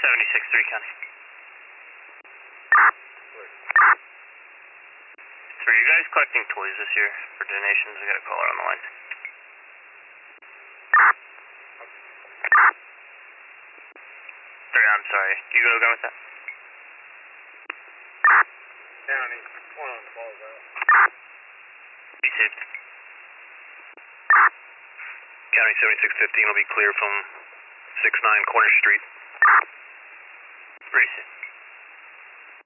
76-3 County. So are you guys collecting toys this year for donations? We got a caller on the line. I'm sorry. You go with that? County, one on the balls out. Be safe. County 7615 will be clear from 69 Corner Street.